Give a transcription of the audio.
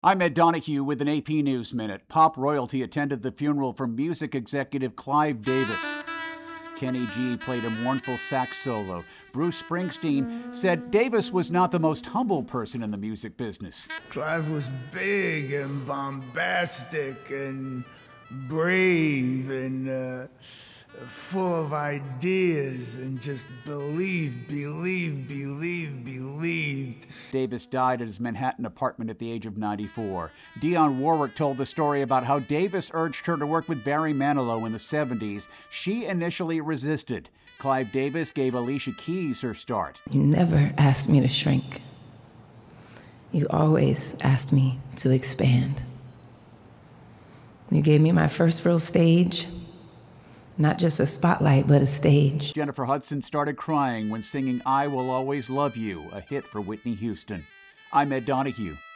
I'm Ed Donahue with an AP News Minute. Pop royalty attended the funeral for music executive Clive Davis. Kenny G played a mournful sax solo. Bruce Springsteen said Davis was not the most humble person in the music business. Clive was big and bombastic and brave and full of ideas and just believed. Davis died at his Manhattan apartment at the age of 94. Dionne Warwick told the story about how Davis urged her to work with Barry Manilow in the 70s. She initially resisted. Clive Davis gave Alicia Keys her start. You never asked me to shrink. You always asked me to expand. You gave me my first real stage. Not just a spotlight, but a stage. Jennifer Hudson started crying when singing I Will Always Love You, a hit for Whitney Houston. I'm Ed Donahue.